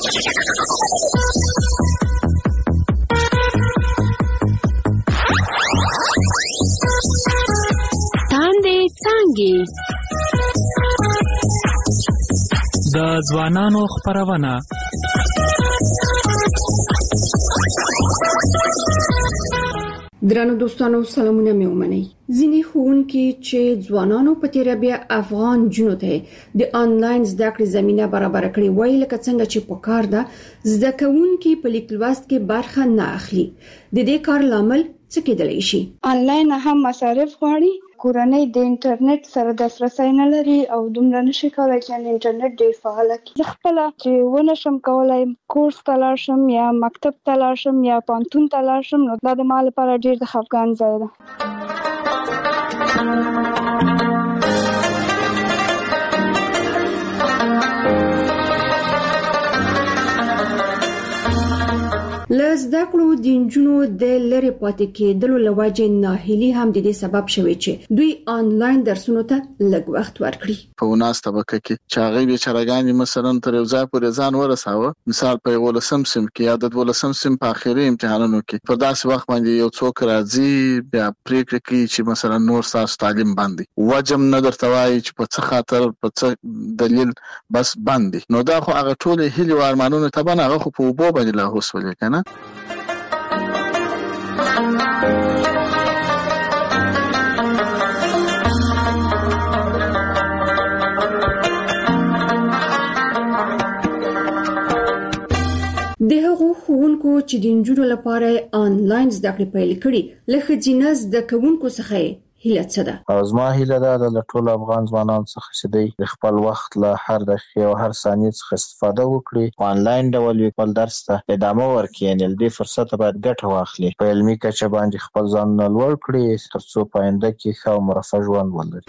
تاندې څانګې د ځوانانو خپرونه. درنو دوستانو سلامونه مې ومنئ. ځینې ښوونکي چې ځوانانو په تیر بیا افغان جنو ته د انلاین زده کړې زمينه برابر کړې وای، لکه څنګه چې په کار ده زده کوونکي په لیک لوست کې برخه نه اخلي. د دې کار لامل څه کېدلی شي؟ انلاین هم مصارف غواړي، کورنۍ د انټرنیټ سره دسترسي نه لري او دومره نشي کولای چې انټرنیټ ډیر فعال کړي. زه خپل چې ونشم کولای کورس ته لاړ شم یا مکتب ته لاړ شم یا پانتون ته لاړ شم، نو دا د ما لپاره ډیر د خفګان ځای ده. لزده کړو د انجونو د لری پاتې کېدلو لوجه ناهیلي هم د دې سبب شوی چې دوی آنلاین درسونو ته لږ وخت ورکړي. په وناس طبقه کې چې هغه به چرګان مثلا تر یو ځای پورې ځان ورساوه، مثال په 12 سم کې یا د 12 سم په اخیری امتحانونو کې په داسې وخت باندې یو څوک راځي بیا پریکړه کوي چې مثلا نور تاسو تعلیم باندې وجم نه درته وایي چې په څه خاطر په څه دلیل بس باندې، نو دا خو هغه ټول هیله او ارمانونه تبانه هغه خو په وبو باندې لا هوسول کنه. د هغو ښوونکو چې د انجونو لپاره آنلاین زده کړې پیل کړي له ښځینه زده کوونکو څخه هیله څه ده؟ او زما هیله ده د ټول افغان ځوانانو څخه چې د خپل وخت له هر دقیقې او هر ثانیې څخه استفاده وکړي، آنلاین ډول خپل درس ته ادامه ورکړي، یعنی دې فرصت باید ګټه واخلي، په علمي کچه باندې خپل ځان لوړ کړي ترڅو په آینده کې ښه او مرفه ژوند ولري.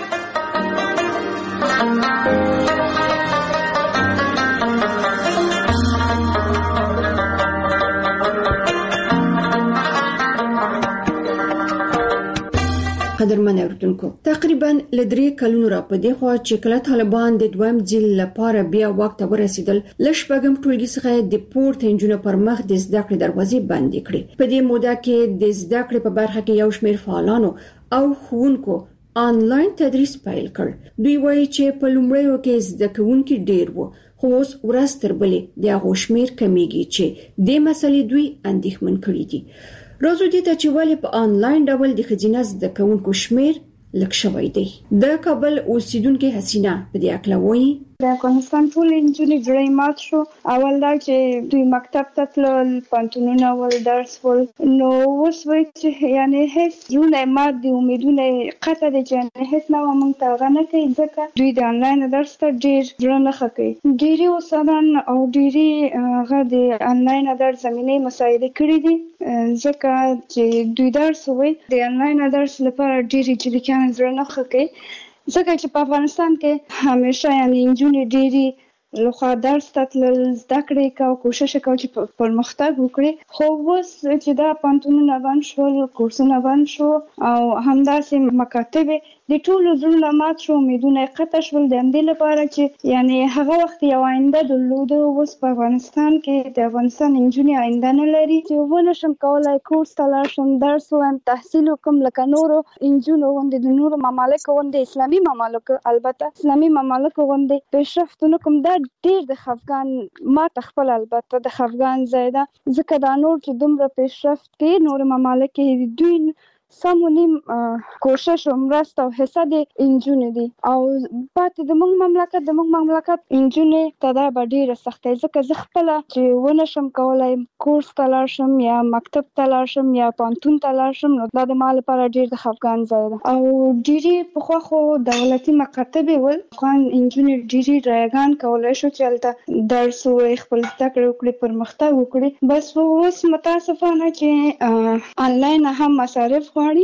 قدرمن اوریدونکو، تقریبا لدري کلونو را پدې خو چې کله طالبان د دویم ځل لپاره بیا وخت ورسېدل، لشبګم ټولګي څخه د پورته انجونو پر مخ د زده کړې دروازې بند کړې. په دې موده کې د زده کړې په برخه کې یو شمېر فعالانو او ښوونکو آنلاین تدریس پیل کړ. دوی وایي چې په لومړیو کې زده کوونکي ډېر وو، خو اوس ورځ تر بلې د هغو شمېر کمیږي چې دې مسلې دوی اندېښمن کړي دي. راځو دې ته چې ولې په آنلاین ډول د ښځینه زده کوونکو شمېر لږ شوی دی. د کابل اوسیدونکو حسینه په دې اړه وایي: د افغانستان ټول انجونې جوړې مات شو. اول دا چې دوی مکتب ته تلل، پانتونونه ول، درس ول، نو اوس وایي چې یعنی هیڅ زړونه مات دي، امیدونه قطع دي چې هیڅ نه موږ ته غنه کوي، ځکه دوی د آنلاین درس ته ډېر زړه نه کوي. ډېری استادان او ډېری هغه د آنلاین درس زمینه مساعده کړې دي، ځکه چې دوی درس وایي د آنلاین درس لپاره ډېری جریکان زړه نه کوي، ځکه چې په افغانستان کې همیشه یعنی انجونې ډېری لخوا درس ته تلل، زده کړې کوي، کوشش کوي چې پرمختګ وکړي. خو اوس چې دا پانتونونه بند شول، کورسونه بند شو او همداسې مکاتب د ټولو زړونه مات شو، امیدونه قطع شول د همدې لپاره چې یعنی هغه وخت یو آینده درلوده. اوس په افغانستان کې د افغانستان انجونې آینده نه لري چې ونشم کولای کورس ته لاړ شم، درس ووایم، تحصیل وکړم لکه نورو انجونو غوندې، د نورو ممالکو غوندې، اسلامي ممالکو، البته اسلامي ممالکو غوندې پیشرفت ونکړم. دا ډېر د خفګان، ما ته خپل البته د خفګان ځای ده، ځکه دا نور چې دومره پیشرفت کوي نور ممالک کې دوی سمونیم کوشش او مرسته او حصہ د انجونې دي او پاتې د موږ مملکت انجونې ته دا ډېره سختي، ځکه زه خپل چې ونشم کولای کورس ته لاړ شم یا مکتب ته لاړ شم یا پانتون ته لاړ شم، نو دا د ما لپاره ډېر د خفګان ځای ده. او ډېری پخوا خو دولتي مکاتب ول، افغان انجونې ډېری رایګان کولای شو چې هلته درس ووایي، خپل زده کړې وکړي، پرمختګ وکړي. بس اوس متاسفانه چې آنلاین هم مصارف غواړي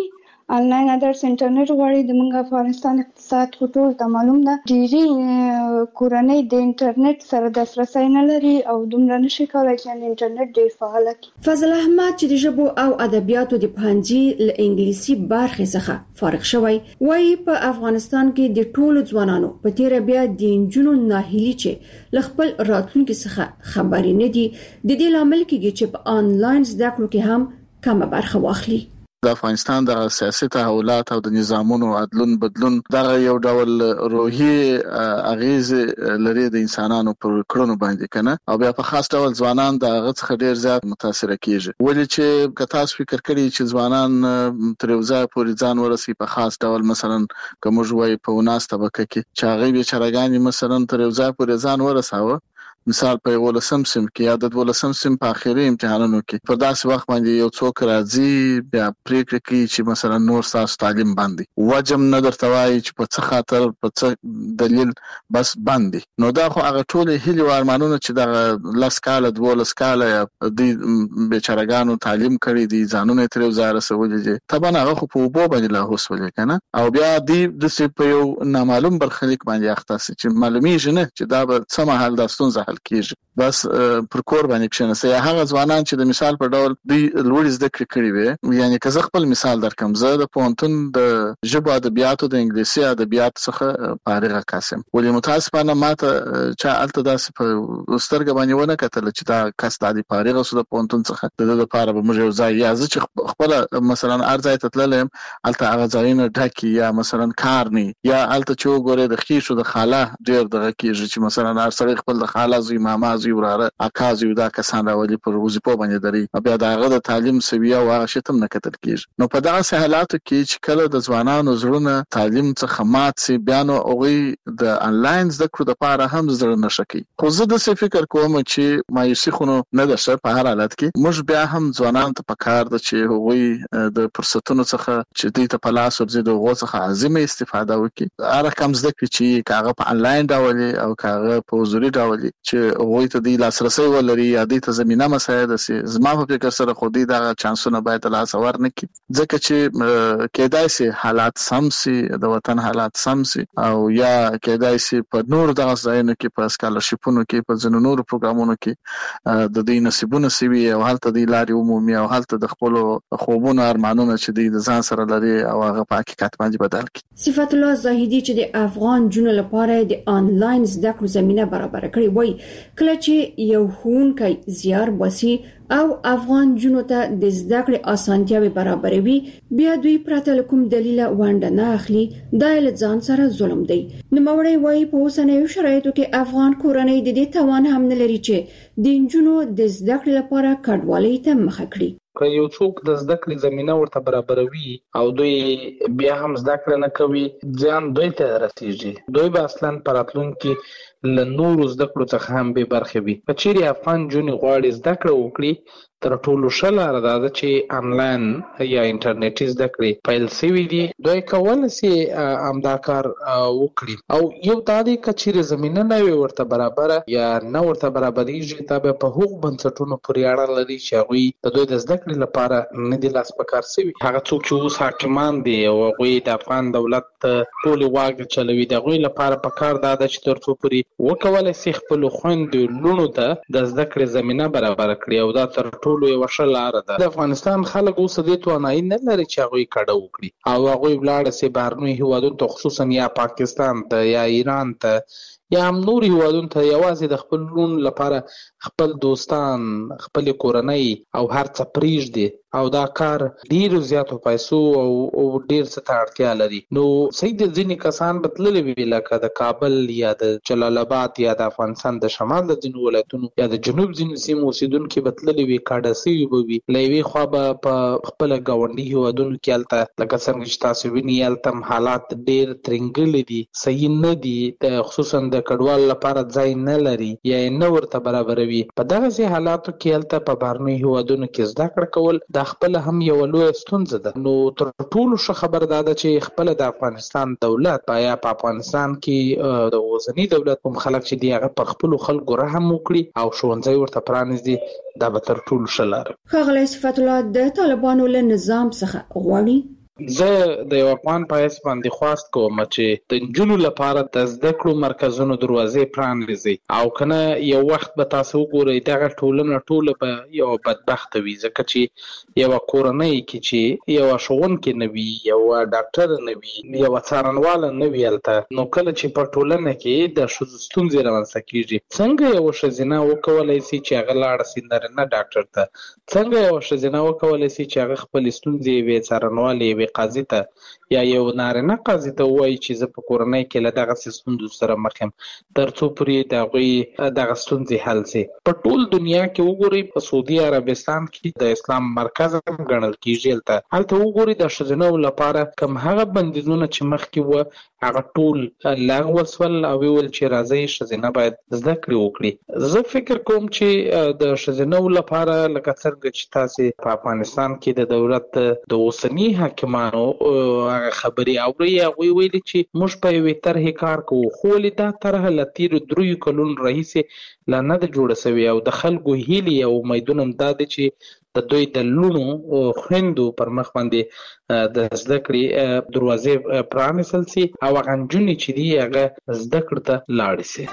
آنلاین درس انټرنیټ غواړي. د موږ افغانستان اقتصاد ټول ته معلوم ده، ډېری کورنۍ د انټرنیټ سره دسترسي نه لري او دومره نشي کولای چې انټرنیټ ډېر فعال کړي. فضل احمد چې د ژبو او ادبیاتو د پوهنځي له انګلیسي برخې څخه فارغ شوی وایي په افغانستان کې د ټولو ځوانانو په تیر بیا د انجونو ناهیلي چې ل خپل راتلونکي څخه خبرې نه دي د دې لامل کېږي چې په آنلاین زده کړو کې هم کمه برخه واخلي. د افغانستان د سیاسي تحولات او د نظامونو عدلون بدلون دغه یو ډول روحي اغیز لري د انسانانو پر کړنو باندې کنه او بیا په خاص ډول ځوانان دغه څخه ډیر زیات متاثر کیږي. ولې چې که تاسو فکر کړئ چې ځوانان تر یو ځای پورې ځان ورسي په خاص ډول مثلا کوم ژوي په وناس طبقه کې چې هغه به چرګان مثلا تر یو ځای پورې ځان ورساوه، مثال په 12 سم کې یا د 12 سم په اخیری امتحانونو کې په داسې وخت باندې یو څوک راځي بیا پریکړه کوي چې مثلا نور تاسو تعلیم باندې وجم نه درته وایي چې په څه خاطر په څه دلیل بس باندې نو دا خو هغه ټول هیلې او ارمانونه چې د لاس کاله 12 کاله د بیچارهګانو تعلیم کړی دي ځانونه تر ځای رسولي دي طبعا هغه خو په وبو باندې لا هوسولې کنه او بیا د په یو نامعلوم برخلیک باندې اخته چې معلومیږي نه چې دا به څه محل داستون زه کیږي بس پر کور باندې کښنسي هغه ځوانان چې د مثال په ډول د لوړ زده کړې کړي وي یعنی که زه خپل مثال درکم زه د پونتون د ژبه ادبیاتو د انګلیسي ادبیات څخه فارغ قاسم ولې متاسفانه ماته چې الته داسې په سترګ باندې ونه کتل چې دا کس د فارغ اوسه د پونتون څخه د لپاره به موږ یو ځای یا چې خپل مثلا ارزای ته تللم الته هغه ځایونه ډاکي یا مثلا کار نه یا الته چې وګوره د خیشو د خاله ډیر دغه کیږي چې مثلا ارسل خپل د خاله زوی ماما زوی وراره اکازي دا کسان راولي پر وظیفه باندې دري بیا داغه د تعلیم سویه او هغه شتم نه کتل کیږي نو په دغه حالاتو کې چې کله د ځوانانو زړونه تعلیم څخه مات سي بیان او د انلاین زده کړو لپاره هم زړه نشکی خو زه د فکر کوم چې مایوسي خونو نه ده په هر حالت کې موږ بیا هم ځوانان ته پکار د چې هغوی د فرصتونو څخه چې دوی ته په لاس ورځي د غو څخه عظیمه استفاده وکړي هر کم زده کړي چې کاغه په انلاین ډول او کاغه په حضوري ډول چې هغوی ته د لاسرسي ولري یا د زمينه مساعده سي زما په فکر سره خو دې دا چانسونه باید لاس ور نه کی ځکه چې کېدای سي حالات سم سي د وطن حالات سم سي او یا کېدای سي په نور دغه ځایونو کې په سکالرشپونو کې په ځینو نور پروګرامونو کې د دې نصیبونه سوي او حالت د لارې عمومي او حالت د خپل خوبونو ارمانونو چې د ځان سره لري او هغه په حقیقت باندې بدل کی. صفات الله زاهدي چې د افغان جنو لپاره د آنلاین زده کړو زمينه برابر کړي وای کله چې یو ښوونکی زیار باسي او افغان جنو ته د زده کړې اسانتیاوي برابروي بیا دوی پرته کوم دلیل وانډه نه اخلي دا له ځان سره ظلم دی. نو موري وای په اوسنیو شرایطو کې افغان کورنۍ د دې توان هم نه لري چې د جنو د زده کړې لپاره کډوالۍ ته مخه کړي. که یو څوک د زده کړې زمينه ورته برابروي او دوی بیا هم زده کړه نه کوي ځان دوی ته رسیږي دوی به اصلا پراتلون کې ل نور زده کړو څخه هم به برخه وي په چیرې افغان جون غواړي زده کړه وکړي تر ټولو شلاره دا چې آنلاین یا انټرنیټي زده کړې پیل شوی دي دوی کول سي امدا کار وکړي او یو تادي کچېره زمينه نه ورته برابر یا نه ورته برابرېږي تابع په حقوق بنسټونو پورې اړه لري چې هغه د دوی د زده کړې لپاره نه دي لاس پکار شوی هغه څوک چې اوس حاکمان دي او هغه د افغان دولت ټول واګ چلوي دغه لپاره پکار دا چې تر څو پورې وکول سي خپل خويند لونو ته د زده کړې زمينه برابر کړي او دا تر ټولو یو شلاره ده. د افغانستان خلک اوس د توانایي نه لري چې هغه کډه وکړي او هغه ولاړ سي بهرنی هیوادونو ته خصوصا یا پاکستان ته یا ایران ته یا هم نور هیوادونو ته یوازې د خپل لون لپاره خپل دوستان خپل کورنۍ او هر څه پریږدي او دا کار ډیر زیاتو پیسو او ډیر څه اړتیا لري نو سید ځینې کسان بتللې وی لکه د کابل یا د جلال آباد یا د افغانستان د شمال د ځینو ولایتونو یا د جنوب ځینو سیمو اوسیدونکو بتللې وی کاډسي وي لوي خو په خپل گاونډي هیوادونو کې الته لکه څنګه چې تاسو وینئ الته حالات ډیر ترنګل دي صحیح نه دي خصوصا د کډوال لپاره ځای نه لري یا نه ورته برابروي په دغه حالاتو کې الته په بهرنی هیوادونو کې زده کړه کول د خپل هم یو لوی ستونزه ده نو تر ټولو ښه خبر ده چې خپل د افغانستان دولت یا په افغانستان کې د وزنی دولت هم خلک چې دی هغه پر خپل خلکو رحم وکړي او ښوونځي ورته پرانیزي دا به تر ټولو ښه لاره. ښاغلی صفات الله د طالبانو له نظام څخه غواړي زه د یو افغان پایس باندې خواست کوم چې د نجونو لپاره د زده کړو مرکزونو دروازې پرانیزي او کنه یو وخت به تاسو وګورئ دغه ټولنه ټوله به یو بدبخت وي ځکه چې یو کورنۍ کې چې یو ښوونکی نه وي یو ډاکټر نه وي یو څارنوال نه وي الته نو کله چې په ټولنه کې د ښځو ستونزې رامنځته کیږي څنګه یو ښځینه وکولای شي چې هغه لاړه شي نارینه ډاکټر ته څنګه یو ښځینه وکولای شي چې هغه خپل ستونزې وي څارنوال وي قاضي ته یا یو نارینه قاضي ته وایي چې زه په کورنۍ کې له دغه ستونزو سره مخ یم ترڅو پورې د هغوی دغه ستونزې حل شي. په ټول دنیا کې وګورئ په سعودي عربستان کې د اسلام مرکز هم ګڼل کیږي هلته وګورئ د ښځینو لپاره کوم هغه بندیزونه چې مخکې وه هغه ټول لغوه شول او ویل چې راځئ ښځینه باید زده کړې وکړي. زه فکر کوم چې د ښځینو لپاره لکه څرنګه چې تاسې په افغانستان کې د دولت د اوسني حاکمانو هغه خبرې اورئ هغوی ویلي چې موږ په یوې طرحې کار کوو خو ولې دا طرحه له تېرو 3 کلونو راهیسې لا نه ده جوړه سوې او د خلکو هیلې او امیدونه هم دا دی چې د دوی د لوڼو خویندو پر مخ باندې د زده کړې دروازې پرانیستل شي او هغه نجونې چې دي هغه زده کړې ته لاړې شي.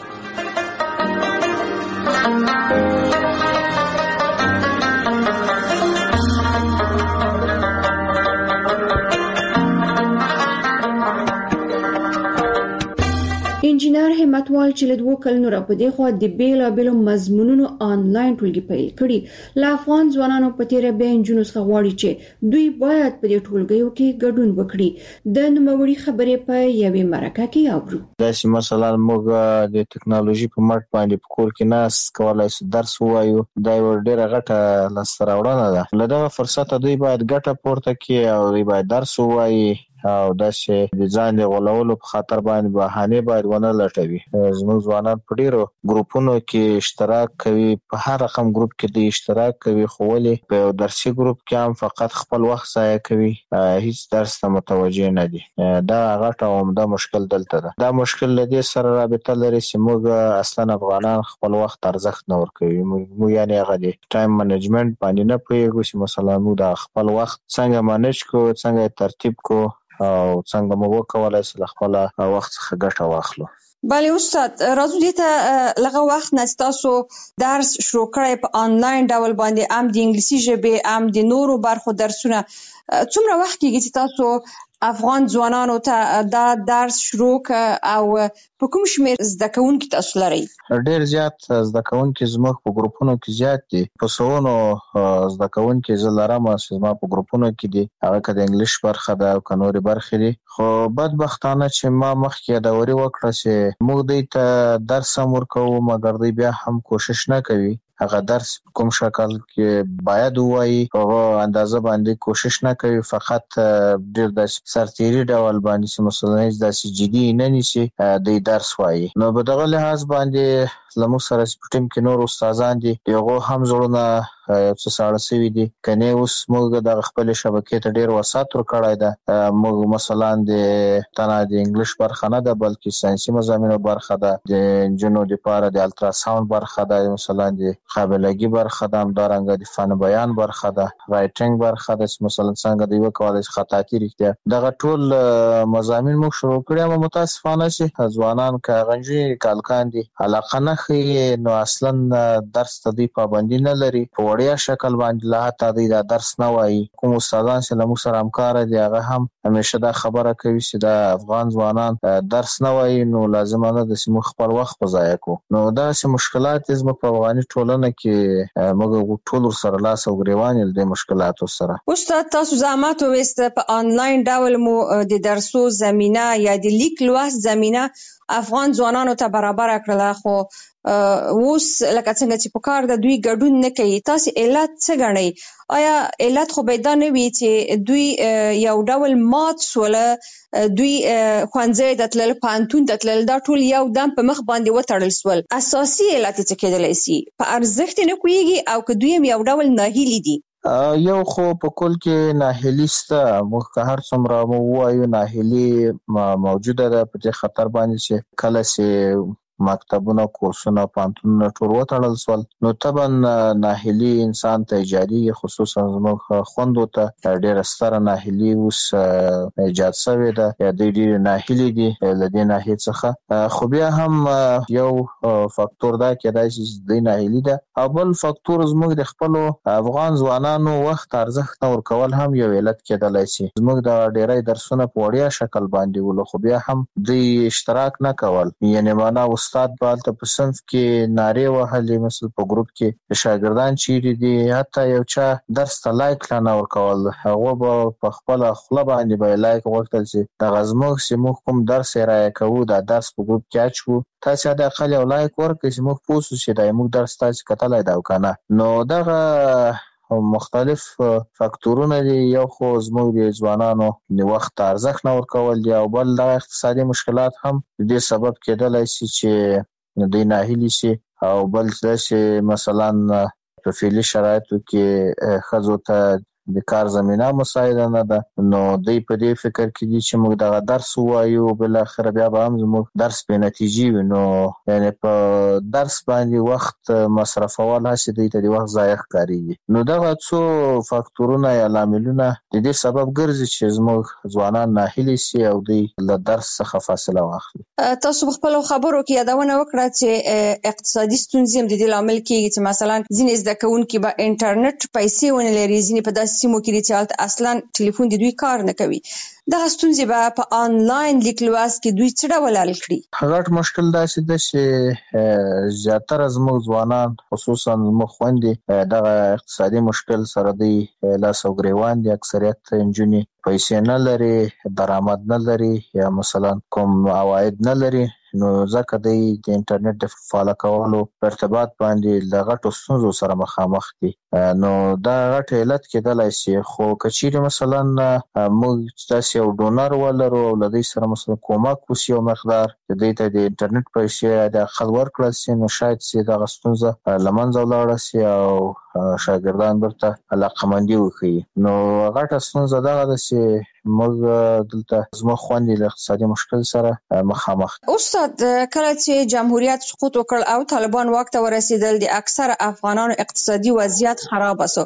انجینر همتوال چې له 2 کلونو راپدې خو د بیلابېلو مضمونونو آنلاین ټولګي پیل کړي له افغان ځوانانو په تیره بیا انجونو څخه غواړي چې دوی باید په دې ټولګیو کې ګډون وکړي. د نوموړي خبرې په یوې مرکه کې اورو. داسې مثلا موږ د ټکنالوژي په مټ باندې په کور کې ناس کولای شو درس ووایو دا یو ډیره غټه لاسته راوړنه ده. له دغه فرصته دوی باید ګټه پورته کړي او دوی باید درس ووایي او داسې د ځان د غولولو په خاطر باندې بهانه باید ونه لټوي. زموږ ځوانان په ډیرو ګروپونو کې اشتراک کوي په هر رقم ګروپ کې د اشتراک کوي خو ولې په یو درسي ګروپ کې هم فقط خپل وخت ضایع کوي هیڅ درس ته متوجه نه دي. دا غټه عمده مشکل دلته ده. دا مشکل له دې سره رابطه لري چې موږ اصلا افغانان خپل وخت ارزښت نه ورکوي. موږ یعنی هغه د ټایم منیجمنت باندې نه پوهیږو چې مثلا موږ د خپل وخت څنګه مانج کو څنګه ترتیب کو او څنګه مو وکولای شو خپل وخت څخه ګټه واخلو. بله استاد راځو دې ته لږ وخت نه تاسو درس شروع کړی په آنلاین ډول باندې هم د انګلیسي ژبې هم د نورو برخو درسونه څومره وخت کېږي چې تاسو افغان ځوانانو ته دا درس شروع او په کوم شمېر زده کوونکي تاسو لرئ؟ ډېر زیات زده کوونکي زموږ په ګروپونو کې زیات دي. په سوونو زده کوونکي زه لرم چې زما په ګروپونو کې دي هغه که د انګلیش برخه ده او که نورې برخې دي. خو بدبختانه چې ما مخکې یادوري وکړه چې موږ دوی ته درس هم ورکوو مګر دوی بیا هم کوشش نه کوي هغه درس کوم شکل کې باید وایي هغه اندازه باندې کوشش نه کوي فقط ډېر د سرتیري ډول باندې چې مثلا داسې جدي نه نیسي د درس وایي. نو په دغه لحاظ باندې زموږ سره په ټیم کې نور استادان دي هغه هم زړونه یو څه ساړه شوي دي کنه اوس موږ د خپل شبکې ته ډېر وسات ورکړی ده. موږ مثلا د تنه د انګلیش برخه نه ده بلکې ساینسي مضامینو برخه ده د نجونو لپاره د الټراساوند برخه ده مثلا د قابلګي برخه ده همدارنګه د فن بیان برخه ده رایټینګ برخه ده چې مثلا څنګه دوی وکولای شي خطاطي رښتیا دغه ټول مضامین موږ شروع کړی او متاسفانه چې ځوانان کاغنجي کالکان دي علاقه نه ښیي نو اصلا درس ته دوی پابندي نه لري په وړیا شکل باندې لا حتی دوی دا درس نه وایي. کوم استادان چې له موږ سره همکاره دي هغه هم همیشه دا خبره کوي چې دا افغان ځوانان درس نه وایي نو لازمه نه ده چې موږ خپل وخت ضایع کړو. نو داسې مشکلات زموږ په افغاني ټولنه کې موږ ټول سره لاس او ګریوان یې د مشکلاتو سره. استاد تاسو زحمت وویست په آنلاین ډول مو د درسو زمینه یا د لیک لوست زمینه افغان ځوانانو ته برابر کړله خو اوس لکه څنګه چې په کار د دوی ګډون نه کوي تاسو علت څه ګڼئ؟ آیا علت خو به دا نه وي چې دوی یو ډول مات سوله دوی ښوونځي ته تلل پوهنتون ته تلل دا ټول یو دم په مخ باندې وتړل سول اساسي علت څه کېدلی شي په ارزښت نه کویږي او که دوی هم یو ډول ناهیلي دي؟ یو خو په کل کې ناهیلي شته موږ که هر څومره مو ووایو ناهیلي موجوده ده په دې خطر باندې چې کله چې مکتبونه کورسونه پانتونونه ټول وټړل سول نو طبعا ناهیلي انسان ته ایجادي خصوصا زموږ خوندو ته ډېر ستره ناهیلي اوس ایجاد شوې ده یا ډېر ناهیلي دي لدې ناحیې څخه خو بیا هم یو فاکتور دا کېدای شي د ناهیلي ده او بل فاکتور زموږ د خپل افغان ځوانانو وخت ارزښت نه ورکول هم یو علت کېدلای شي زموږ د ډېری درسونه په وړیا شکل باندې ولو خو بیا هم دوی اشتراک نه کول یعنی معنا استاد به هلته په صنف کې نارې وهلې مثلا په ګروپ کې شاګردان چیرې دي حتی یو چا درس ته لایک نه ورکول هغه به په خپل خپل باندې به لایک ورکړل شي د غزموږ سیمو کوم درس رایې کوو دا درس په ګروپ کې اچو تاسو د اقل یو لایک ورکړئ چې موږ پوسو چې دا موږ درس تاسو کتلای دا وکنه نو دغه مختلف فاکتورونه دي یو خو زموږ د ځوانانو د وخت ارزښت نه ورکول دي او بل د اقتصادي مشکلات هم د دې سبب کېدلای شي چې د ناهیلي شي او بل چې مثلا په فعلي شرایطو کې ښځو ته د کار زمينه مساعده نه ده نو دوی په دې فکر کې دي چې موږ دغه درس وایو بل اخر بیا به هم زموږ درس په نتیجې وي نو یعنی په درس باندې وخت مصرفول هسې دوی ته د وخت ضایع ښکارېږي نو دغه څو فاکتورونه یا لاملونه د دې سبب ګرځي چې زموږ ځوانان ناهیلي سي او دوی له درس څخه فاصله واخلي تاسو په خپلو خبرو کې یادونه وکړه چې اقتصادي ستونزې هم د دې لامل کېږي چې مثلا ځینې زده کوونکي به انټرنیټ پیسې ونه لري ځینې په داسې سیمو کې چې اصلا ټلیفون د دوی کار نه کوي دغه ستونزې به په آنلاین لیک لوست کې دوی څه ډول حل کړي غټ مشکل داسې ده چې زیاتره زموږ ځوانان خصوصا زموږ خویندې دغه اقتصادي مشکل سره دی لاس او ګریوان دي اکثریت نجونې پیسې نه لري درآمد نه لري یا مثلا کوم عواید نه لري نو ځکه د انټرنیټ د فعال کولو په ارتباط باندې د غټو ستونزو سره مخامخ دي نو دا غټ علت کېدلای شي خو کچېرې مثلا موږ تاسو یو ډونر ولرو او لدی سره مثلا کومک وشي یو مقدار د دې ته د انټرنیټ پیسې د خل ورکړل شي نو شاید چې دغه ستونزه لمنځه ولاړه شي او شاګردان برته علاقمندي وکړي نو غټه ستونزه دغه ده چې موږ دلته زموږ خوندې له اقتصادي مشکل سره مخامخ استاد کله چې جمهوریت سقوط وکړ او طالبان واک ته ورسېدل د اکثر افغانانو اقتصادي وضعیت خراب شو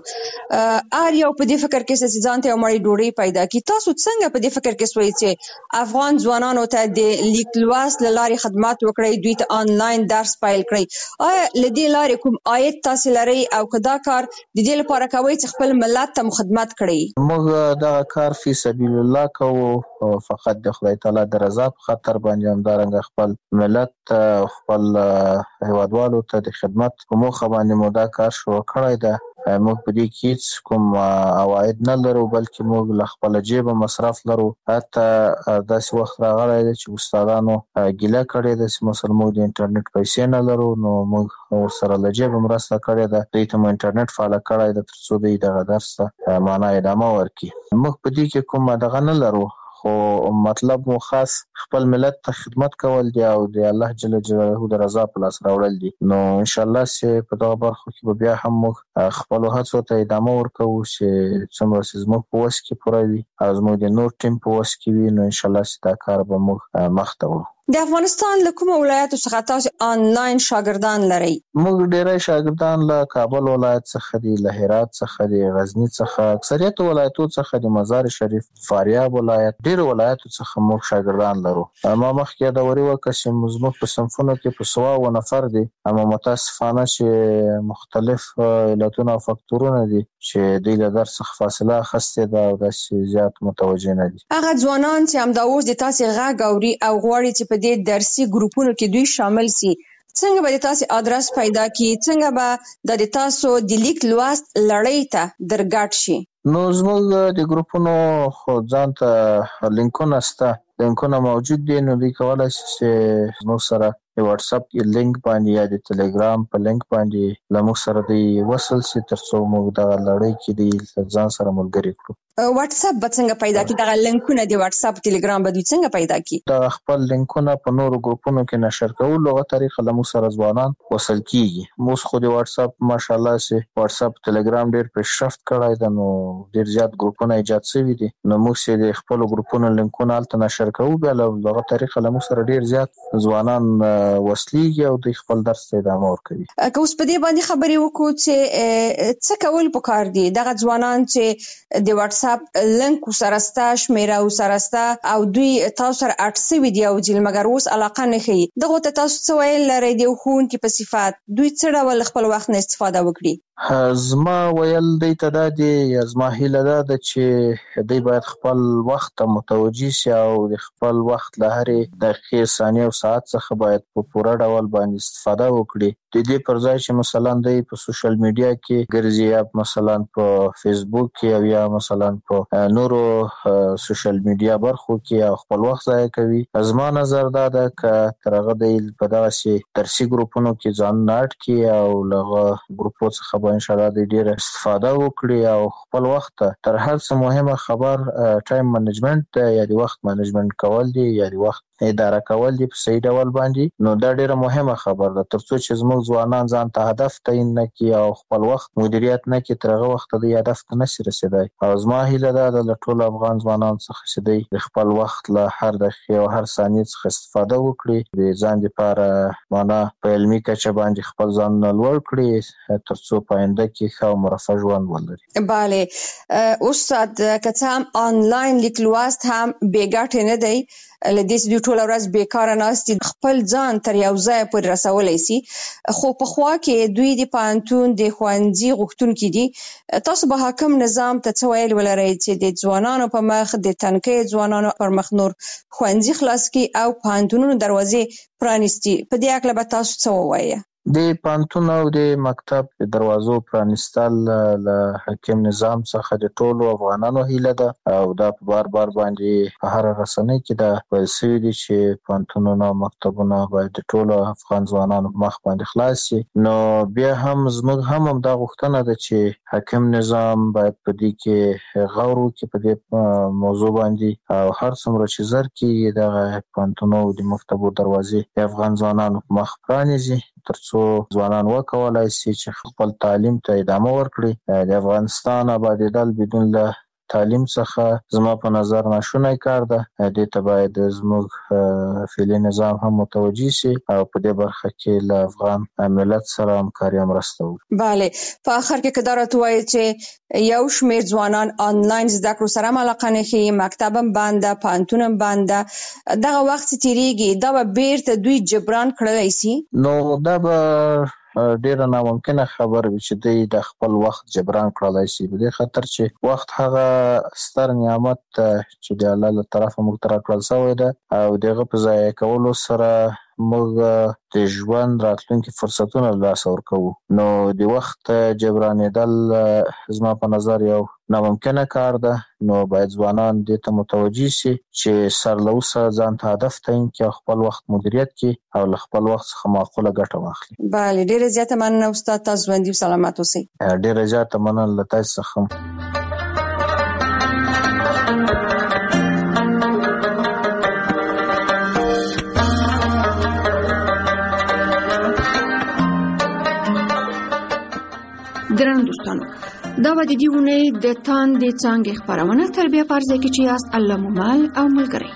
ار یو په دې فکر کې چې ځان ته عمري ډوړې پیدا کی تاسو څنګه په دې فکر کې سوي چې افغان ځوانانو ته د لیک لوست لاري خدمات وکړي دوی ته آنلاین درس پیل کړي آیا لدې لاري کوم آیت تاسو لري او کدا کار د دې لپاره کوي چې خپل ملت ته خدمت کړي موږ دا کار فی سبیل الله کوو فقط د خدای تعالی د رضا په خاطر باندې هم دارنګ خپل ملت خپل هیوادوالو ته د خدمت په موخه باندې مو دا کار شروع کړی ده موږ په دې کې کوم عواید نه لرو بلکې موږ له خپل جیب مصرف لرو حتی داسې وخت راغلی دی چې استادانو ګیله کړې ده چې مثلا موږ د انټرنیټ پیسې نه لرو نو موږ ورسره له جیب مرسته کړې ده دوی ته مو انټرنیټ فعاله کړی ده تر څو دوی دغه درس ته معنا ادامه ورکړي موږ په دې کې کوم دغه نه لرو خو مطلب مو خاص خپل ملت ته خدمت کول دی او د الله جل جلاله د رضا په لاس راوړل دي نو ان شاء الله چې په دغه برخه کې بیا هم موږ خپل هڅو ته ادامه ورکوو چې څومره چې زموږ په وس کې پوره وي او زموږ د نور ټیم په وس کې وي نو ان شاء الله چې دا کار به موږ مخ ته وړو د افغانستان له کومو ولایتو څخه تاسو آنلاین شاګردان لري موږ ډېری شاګردان له کابل ولایت څخه دي له هرات څخه دي غزنی څخه اکثریت ولایتو څخه د مزار شریف فاریاب ولایت ډېر ولایتو څخه موږ شاګردان لرو ما مخکې دا وری وکړ چې زموږ په صنفونو کې په 100 نفر دي اما متاسفانه چې مختلف علتونه او فاکتورونه دي چې دوی له درس څخه فاصله اخیستې ده او داسې زیات متوجه نه دي هغه ځوانان چې همدا اوس د تاسو غږ اوري او غواړي چې په دې درسي ګروپونو کې دوی شامل سي څنګه به تاسو ادرس پیدا کی څنګه به د تاسو د لیک لوست لړۍ ته درګټ شي نو زموږ د ګروپونو خو ځان ته لینکونه شته لینکونه موجود دي نو دوی کولای شي چې زموږ سره د واتس اپ لینک باندې یا د ټلګرام په لینک باندې له موږ سره دی وصل شي تر څو موږ د لړۍ کې دی ځان سره ملګری کړو واتس اپ به څنګه پیدا کی دغه لینکونه د واتس اپ ټلګرام به دوی څنګه پیدا کی دا خپل لینکونه په نورو ګروپونو کې نشر کول لغه طریقه له موږ سره ځوانان وصل کیږي موږ خو د واتس اپ ماشاءالله چې واتس اپ ټلګرام ډیر پیشرفت کړی دی نو ډیر زیات ګروپونه ایجاد شوي دي نو موږ چې د خپل ګروپونو لینکونه الته نشر کوو بیا لغه طریقه له موږ سره ډیر زیات ځوانان وسلېږي او د خپل درس ته ادامه ورکوي. که اوس په دې باندې خبرې وکړو چې څه کول پکار دي دغه ځوانان چې د واتس اپ لینک سرستا شمیره سرستا او دوی تاسو سره اټسوي دی او جل مګر اوس علاقه نه خي دغه ته تاسو څه ویل لري دی خون کې په صفات دوی څه ډول خپل وخت نه استفاده وکړي؟ زما ویل دی ته دا دی یا زما هیله ده چې دوی باید خپل وخت ته متوجي شي او د خپل وخت له هرې دقیقې ثانیې او ساعت څخه باید په پوره ډول باندې استفاده وکړي. د دې پر ځای چې مثلا دوی په سوشل میډیا کې ګرځي یا مثلا په فیسبوک کې او یا مثلا په نورو سوشل میډیا برخو کې او خپل وخت ضایع کوي. زما نظر دا ده چې ترغه د په داسې درسي ګروپونو کې ځان ناټ کې او لغه ګروپو څخه ان شاء الله د ډیره استفاده وکړي او خپل وخت تر هر څه مهمه خبر ټایم منیجمنت یا د وخت منیجمنت کول دي یا د وخت اداره کول دي په صحیح ډول باندې. نو دا ډیره مهمه خبر ده ترڅو چې زموږ ځوانان ځان ته هدف تعیین نکړي او خپل وخت مدیریت نکړي ترغه وخت د هدف ته نشي رسیدای. او زما هیله ده د ټول افغان ځوانان څخه چې د خپل وخت له هر دقیقې او هر ثانیې څخه استفاده وکړي د ځان لپاره معنا په علمي کچه باندې خپل ځان لوړ کړي ترڅو په آینده کې ښه او مرفه ژوند ولري. bale استاد که هم آنلاین لیک لوست هم بیګټ نه دی لدې دوی ټول ورځ بیکاره ناست خپل ځان تر یو ځای پورې رسولای شي خو په خوا کې دوی د پانتون د خوانځي غوښتونکو دي. تاسو به حاکم نظام ته څه ویل ولرئ چې د ځوانانو په مخ د تنکي ځوانانو پر مخ نور خوانځي خلاص کی او پانتونونو دروازې پرانیستي په دې اړه به تاسو څه ووایئ؟ د پانتون او د مکتب د دروازو پرانیستل له حاکم نظام څخه د ټولو افغانانو هیله ده او دا په بار باندې په هر رسنۍ کې دا ویل شوي دي چې پانتونونه او مکتبونه باید د ټولو افغان ځوانانو مخ باندې خلاص شي. نو بیا هم زموږ هم دا غوښتنه ده چې حاکم نظام باید په دې کې غور وکړي په دې موضوع باندې او هر څومره چې زر کېږي دغه پانتونو او د مکتبو دروازې د افغان ځوانانو مخ پرانیزي ترڅو ځوانان وکولای شي چې خپل تعلیم ته ادامه ورکړي. د افغانستان آبادیدل بدون له تعلیم څخه زما په نظر ناشونی کار ده. دې ته باید زموږ فعلي نظام هم متوجي شي او په دې برخه کې له افغان ملت سره همکاري مرسته وکړي. bale په اخر کې کدا راته وایي چې یو شمېر ځوانان آنلاین زده کړو سره علاقه نه خي مکتبم باندې پانتونم باندې دغه وخت تیریږي دا به بیرته دوی جبران کړلای شي. نو دا به ډیره ناممکنه خبر وي چې دوی د خپل وخت جبران کړلای شي په دې خاطر چې وخت هغه ستر نعمت چې د الله له طرفه موږ ته راکړل شوی ده او دغه په ځای کولو سره موږ د ژوند راتلونکي فرصتونه لاس ورکوو. نو د وخت جبرانېدل زما په نظر یو ناممکنه کار ده. نو باید ځوانان دې ته متوجي شي چې سرلوسه ځان ته هدف تعیین کړي خپل وخت مدیریت کړي او له خپل وخت څخه معقوله ګټه واخلي. bale ډیره زیاته مننه استاد تاسو ژوندي سلامات اوسئ. ډیره زیاته مننه له تاسو څخه. درنو دوستانو دا و د دې ونې د تاندې څانګې خبرونه تربیه پرځای کې چې یاست الله مومل او ملګری.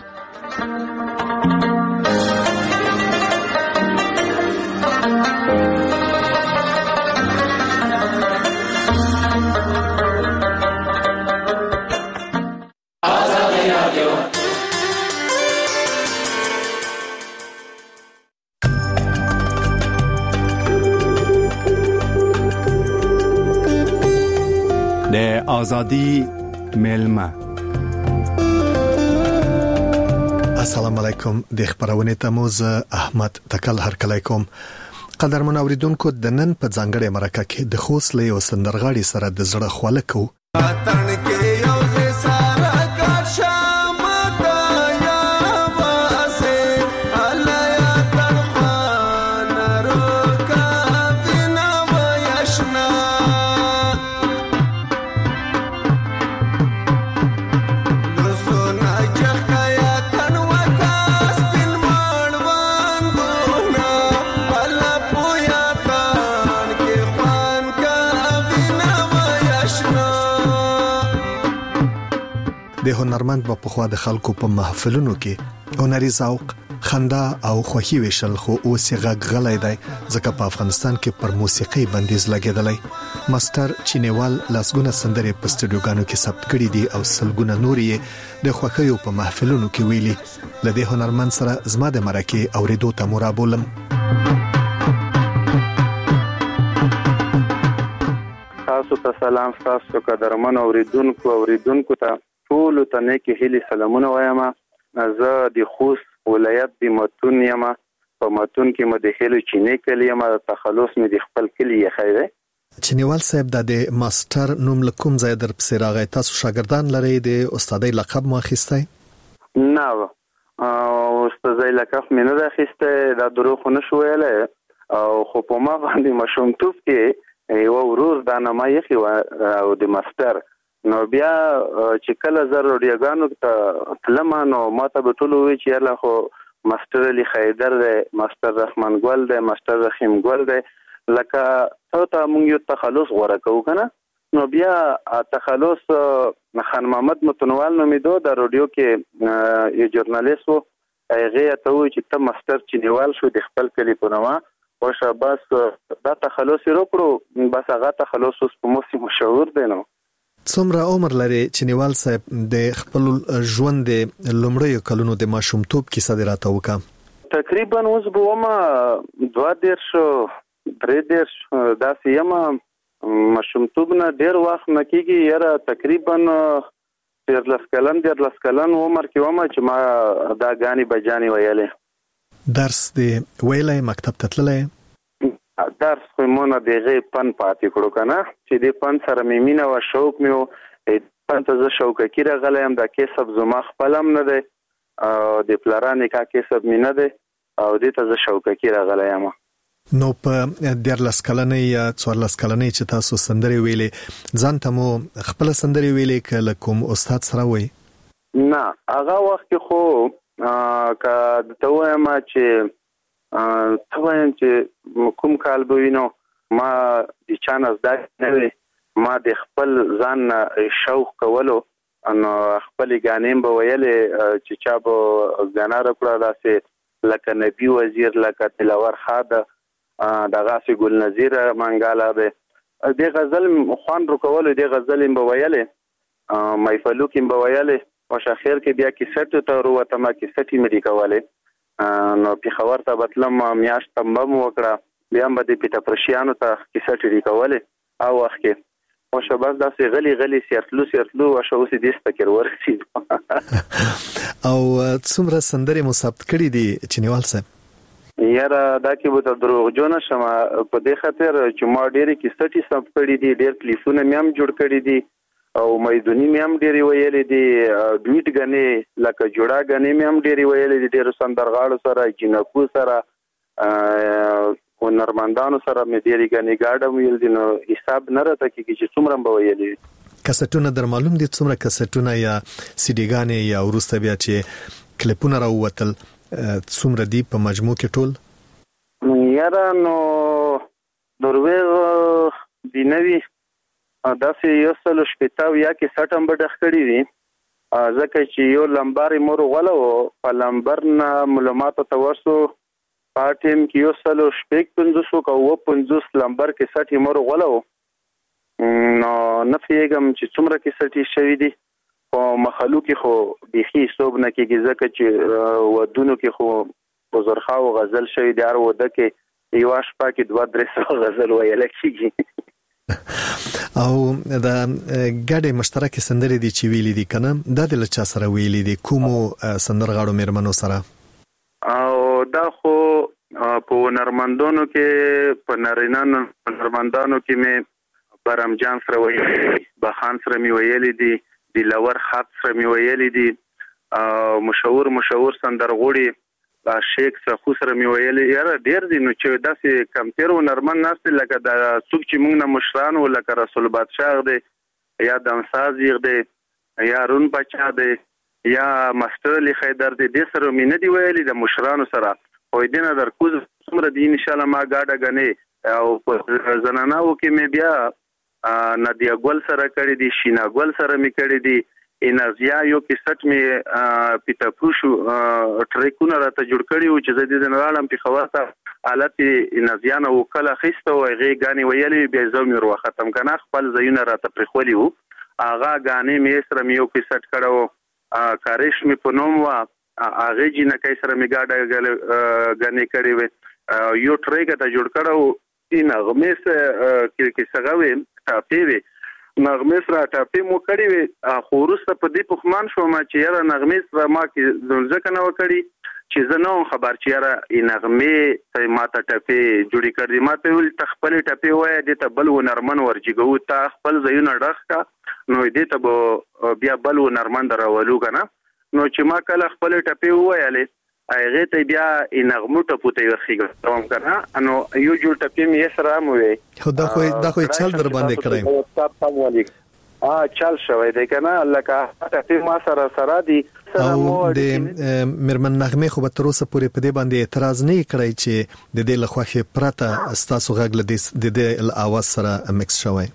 آزادی میلمه. السلام علیکم د خبرونه تموز احمد تکل هرکلی کوم. قدرمن اوریدونکو د نن په ځانګړي مرکه کې د خوست له یو سندرغاړي سره د زړه خواله کو. د هنرمند په خوا د خلکو په محفلونو کې هنري ذوق خندا او خوښي وشل خو اوس یې غغلای دی ځکه په افغانستان کې پر موسیقي بندیز لګیدلی ماستر چینیوال لاسګونه سندرې په سټډیوګانو کې ثبت کړي دي او سلګونه نور یې د خوښیو په محفلونو کې ویلي لدې هنرمند سره زما د مرکه اوریدو ته مرابولم تاسو ته سلام تاسو قدرمن اوریدونکو ته ټول ته نیکی هیلي سلامونه وایم زه د خوست ولایت د متون یم په متون کې مې د هیلو چینه کلمه تخلص مې د خپل کلی خیره چینیوال صاحب د ماستر نوم لکوم ځای در پسې راغی تاسو شاګردان لرئ د استادۍ لقب مو اخیستی نه استادۍ لقب مې نه اخیستی دا دروغ نه شو ویلی او خو په ما باندې مشومتوب کې یو ورور دا نامه یې او د ماستر نو بیا چې کله زه روډیوګانو ته تلم نو ماته به ټول وی چې الله خو ماستر علي خیدر دی ماستر رحمان ګل دی ماستر رحیم ګل دی لکه ته مونږ یو تخلص غوړه کوو کنه نو بیا تخلص خان محمد متنوال نومیدو د روډیو کې یو ژورنالیست وو هغه ته وی چې ته ماستر چینیوال شو د خپل کلی په نوم او شاباس دا تخلص وکړو بس هغه تخلص اوس په موسی مشهور دی نو څومره عمر لري چینیوال صاحب د خپل ژوند د لومړیو کلونو د ماشومتوب کیسه دراته وکا تقریبا اوس به ما 2-3 داسې یم ماشومتوب نه ډیر وخت نکېږي یاره تقریبا 13 کلن عمر کې ومه چې ما دا غاني بجاني ویلې درس دی ویلې مکتب ته تللې درس خو مونږ دغه پن پاتې کړو کنه چې د پن سره مې مینا او شوق مې پن ته زه شوق کې راغلم دا کیسب زما خپلم نه دی د پلارانې کا کیسب مې نه دی او دې ته زه شوق کې راغلم نو په 14 کلنې یا 14 کلنې چې تاسو سندري ویلې ځان ته مو خپل سندري ویلې کله کوم استاد سره وای نه هغه وخت خو کا ته وایم چې کوم کال به وینو ما د چانس دا نه ما د خپل ځان شوق کولو ان خپل غانیم به ویلې چې چا به غانا راکړه داسې لکه نبی وزیر لکه تلاور خاده دغه سي ګل نذیر منګاله به د غزل خوان رکول د غزل به ویلې محفلو کې به ویلې او شاخیر کې بیا کې سټ ته وروته ما کې سټي مې کوله نو په خبر ته بتلم میاشت تمم وکړه بیا هم د پیټه پرشیانو ته کې سټي کوله او وخت کې او شباب داسې غلي سیرتلو او شو سي دې ستکر ورسید او څومره سندري مو ثبت کړې دي چینیوال صاحب یاره دا کې به دروغ جوړ نشم په دې خاطر چې ما ډېری کې سټي ثبت کړې دي ډېر کلیفونه مې هم جوړ کړې دي او مېدونی مې هم ډېری ویلې دي ډویټ غنې لکه جوړا غنې مې هم ډېری ویلې دي ډېر سندرغاړو سره جنکو سره هنرمندانو سره مې ډېری غنې گاډم ویل دي نو حساب نه راته کېږي چې څومره به ویلې کسټونه در معلوم دي څومره کسټونه یا سیډیګانې یا ورسته بیا چې کلیپونه راووتل څومره دی په مجموع کې ټول یاره نو درویغ دی نوی داسې یو سلو شپیتاو یا کې سټم به ډخ کړي دي ځکه چې یو لمبارې مور غوله و په لمبر نه معلوماتو ته ورسو پاتیم کې یو سلو شپیک 500 او 50 لمبر کې سټي مور غوله و نو نه پیګم چې څومره کې سټي شوی دي او مخلوق خو بيخي صوب نه کېږي ځکه چې ودونو کې خو بزرخه او غزل شوی دی ارو د کې یو شپه کې 2-3 غزل ویل کېږي او دا ګډه مشترکه سندرې دي چې ویلې دي کنه دا د لچا سره ویلې دي کومو سندرغاړو مېرمنو سره او دا خو په نرمندانو کې په نارینه نرمندانو کې مې برام جان سره ویلې بخان سره مې ویلې دي د لور خط سره مې ویلې دي مشهور سندرغوړي شیخ سخو سره مې ویلې یاره ډېر دي نو چې داسې کمپیر و نرمن ناست لکه د څوک چې موږ نه مشران و لکه رسول بادشاه دی یا دمساز دی یا رون بچا دی یا ماستر علي خیدر دی د سره مې نه دی ویلې د مشرانو سره او دې نه درکوز څومره دی ان شاء الله ما گاډه غنې او زنانو کې مې بیا نادیا ګل سره کړې دي شینا ګل سره مې کړې دي انرژیا یو کیسټ می پیټا پوشو ټریکونه راته جوړ کړی و چې زه د نړیوالم په خواته حالت انرژیا نو کله خسته و غي غاني ویلې به زو مې ورو ختم کنه خپل زینه راته پرخولي وو اغا غاني می سره یو کیسټ کړو کاریش می پنوم وا اغه جی نه کای سره می گاډه غني کړی و یو ټریک ته جوړ کړو ان غمیس کې څنګه و ټاپی وی نغمه سره ټاپی مو کړی وي خو وروسته په دې پخمان شو ما چې یاره نغمه سره ما کې ځکه نه وکړي چې زه نو خبر چې یاره نغمه ته ما ته ټاپی جوړی کړی ما ته ول تخپل ټاپی وای د ته بل و نرمن ورجګو ته خپل زینو ډخکا نو دې ته بیا بل و نرمن درولو کنه نو چې ما کله خپل ټاپی وایاله هغه ته بیا نغمو ته پوتې ورخیږم تمام کنه انو یو جوړ ټاپی مې سره مو وي خو دا خو چل در باندې کړم چل شوی دی کنه لکه ټاپی ما سره دی او د مرمن نغمه خو به تر اوسه پورې په دې باندې اعتراض نه کړی چې د دې لخوا پرته استاسو غږ د دې اواز سره مکس شوی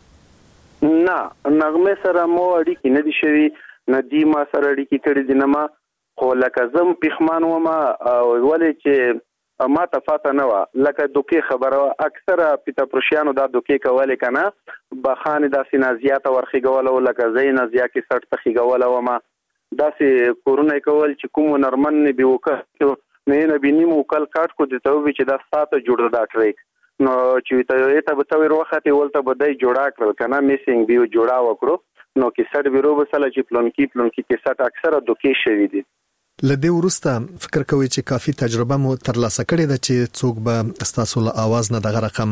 نه نغمه سره مو اړیکې نه دي شوی نه دی ما سره اړیکې کړې دي نه ما خو لکه زم پخمان و ما ولې چې ما ته فاته نه و لکه دوکې خبره اکثره پیتا پروشیانو دا دوکې کولې کنه بخانه د سینازیات ورخیګول لکه زین ازیا کې سټ تخیګول و ما داسې کورونه کول چې کوم نرمن نه به وکړو نه بینیم وکل کاټ کو دته وی چې دا ساته جوړ دا ټریک نو چې ته به تور وخت ولته بدای جوړا کړل کنه میسینګ بیو جوړا وکړو نو کې سټ بیرو بسله چې پلون کې سټ اکثره دوکې شوی دي لدې ورسته فکر کوي چې کافي تجربه مو ترلاسه کړې ده چې څوک به استاسو له आवाज نه دغه رقم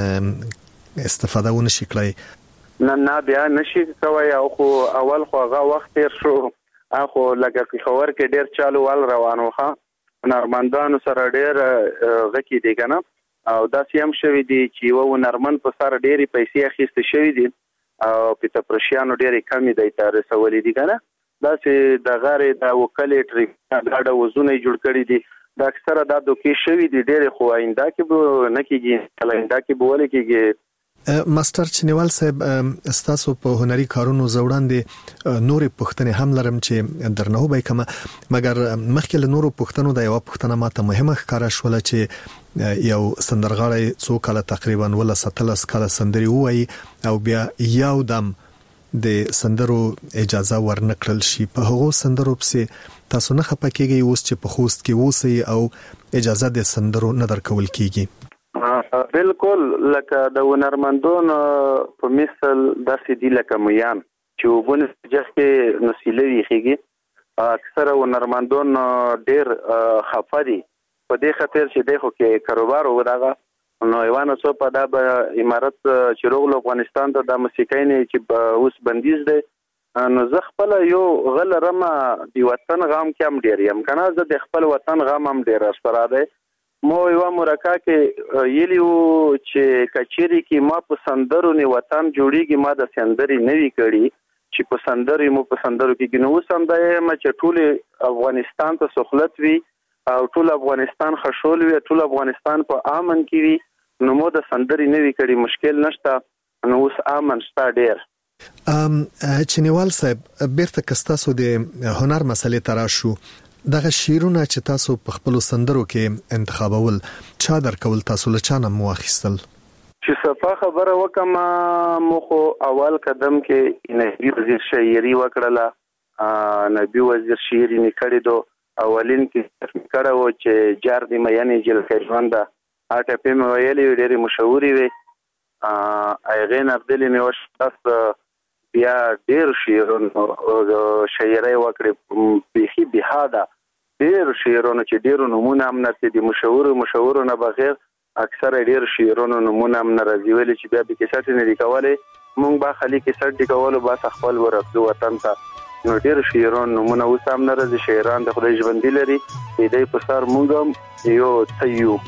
استفاده ونشي کړی نه بیا نشي کوي او خو اول خو هغه وخت تیر شو اخو لکه خبر کې ډیر چالو وال روانو ښه نرمندانو سره ډیر غکی دي کنه او دا سیم شوی دي چې و نرمن په سره ډیری پیسې اخیسته شوی دي او په تپرشیانو ډیری کمی دی تر سوالې دي کنه دا چې د غارې د وکالې ټریک دا وزونه جوړ کړی دي دا اکثره د دوکې شوی دي ډېر خو آینده کې به نه کېږي آینده کې به ولې کېږي ماستر چنیوال صاحب استاسو په هنري کارونو زوړاندې نورې پښتنې هم لرم چې درنه وبای کما مګر مخکې له نورو پښتنو د یو پښتنه ماته مهمه ښکارا شول چې یو سندرغاړی څو کاله تقریبا ولا 17 کاله سندري وای او بیا یو دم د سندرو اجازه ورنکړل شي په هغو سندرو پسې تاسو نه خپکیږئ اوس چې په خوست کې ووسی او اجازه د سندرو نه درکول کیږي بالکل لکه د ونرمندون په مثال داسې دی لکه میان چې وبونه چې نسیلوي خيږي اکثره ونرمندون ډیر خفدي په دې خاطر چې دغه کې کاروبار وغراغه نو ایوانو څو په دا امارت چې روغ افغانستان ته د موسیقۍ نه چې اوس بندیز دی نو زه خپل یو غل رمه دی وطن غام کې هم ډیر یم کنه زه د خپل وطن غام هم ډیر سره ده مو یو مرکه کې یلیو چې کچيري کې ما په سندرو نه وطن جوړیږي ما د سندري نوي کړي چې په سندري مو په سندرو کې نو سم ده چې ټول افغانستان ته سہولت وي او ټول افغانستان خشول وي ټول افغانستان په امن کې وي نو مو د سندري نوي کړي مشکل نشته نو اوس امن شته ډیر چنیوال صاحب بیرته کستاسو د هنر مسلې تراشو دغه شیرونه چې تاسو په خپل سندرو کې انتخابول چا درکول تاسو له چانه مو اخیستل چې صفه خبره وکم مخ اول قدم کې نبی وزیر شاعري وکړه نبی وزیر شاعري نکړې دو اولین کې کړه و چې جار دی مې جل کژوند اټه په مې ویلې ډېری مشهوري وي اغه نبدلې مې وشت بیا ډېر شعرونه شاعري وکړې بيخي بهاده ډېر شعرونه چې ډېر نمونه امنه دي مشهور نه بغیر اکثر ډېر شعرونه نمونه امنه راځي ویل چې بیا به کیسه نه لیکواله مونږ با خالي کیسه لیکواله با خپل ورته وطن ته نو ډېر شعرونه نمونه وسام نه راځي شاعران د خدای ژوند لري دې په سر مونږ یو تیو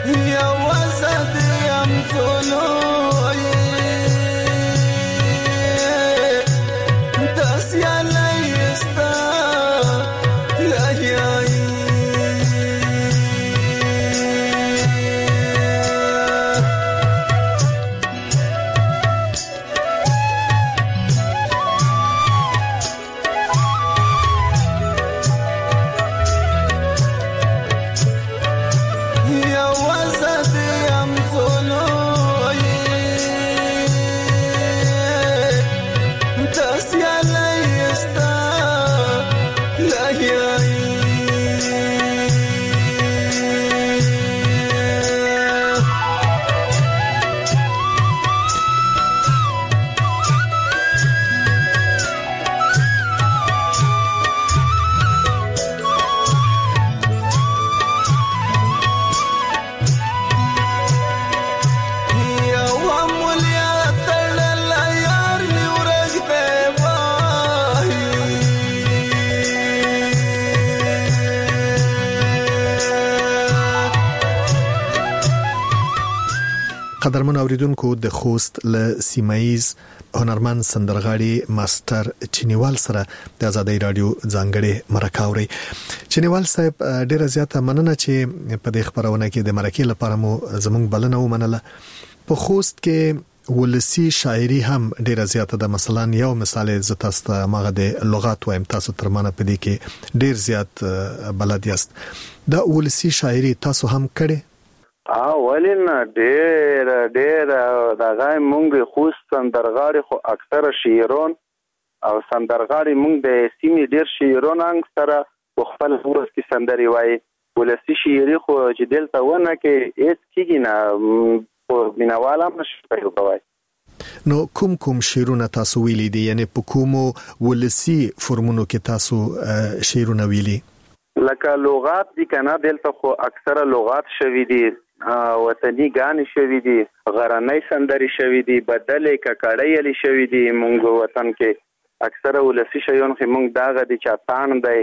قدرمن اوریدونکو د خوست له سیمایز هنرمند سندرغاړي ماستر چینیوال سره د آزادۍ رادیو ځانګړي مرکه اوري. چینیوال صاحب ډیره زیاته مننه چې په دې خبرونه کې د مرکې لپاره مو زموږ بلنه ومنله. په خوست کې ولسی شاعري هم ډیره زیاته ده. مثلا یو مثال ز تاسو ته ماغه د لغات وایم، تاسو تر منه په دې کې ډیر زیات بلد یاست. دا ولسی شاعري تاسو هم کړي؟ ولین ډیر دغه مونږ خوست سندرغاړي خو اکثره شاعرون او سندرغاړي مونږ د سیمې ډیر شاعرون سره خپل ورس کې سندري وایي. ولسی شاعري خو چې دلته ونه کې هیڅ کېږي نه، په مینواله مشپړ کوي. نو کوم شعرونه تاسو ویلي دي؟ یعنی په کومو ولسی فرمونو کې تاسو شعرونه ویلي؟ لکه لغات دي کنه، دلته خو اکثره لغات شوي دي، وطني غانې شوي دي، غرنۍ سندري شوي دي، بدلې ککړې شوي دي. مونږ وطن کې اکثره ولسی شیون خو مونږ داغه دي چاتان دی،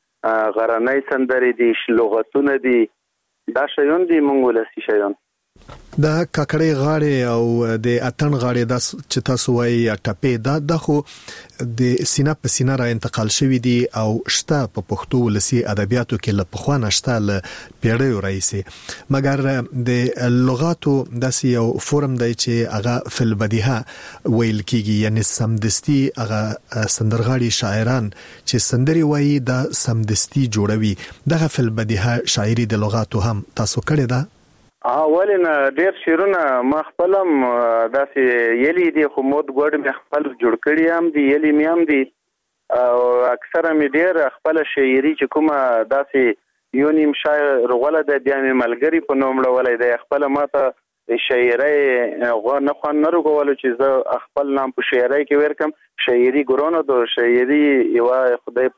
غرنۍ سندري دي، لغتونه دي، دا شیون دي مونږ ولسی شیون. دا ککړې غاړې او د اتن غاړې د چې تاسو وایي یا ټپې دا خو د سینه په سینه را انتقال شوی دي او شته په پښتو ولسی ادبیاتو کې له پخوانه شته له پیړیو راځي. مګر د لغاتو داسې یو فورم دی چې هغه فل بدیهه ویل کیږي، یعنی سمدستی هغه سندرغاړي شاعران چې سندري وایي دا سمدستی جوړوي. دغه فل بدیهه شاعري د لغاتو هم تاسو کړی ده؟ ولین ډیر شعرونه ما خپلم داسې یلی دي، خو مود ګوډ مې خپل جوړ کړی هم دي، یلی مې هم دي، او اکثره مې ډیر خپل شاعري چې کومه داسې یو نیم شاعر غوله د بیا مې ملګری په نوم ولې د خپل ماته شاعري غو نه خو نه رغولو چې زه خپل نام په شاعري کې ورکم. شاعري ګورونو د شاعري یو خدای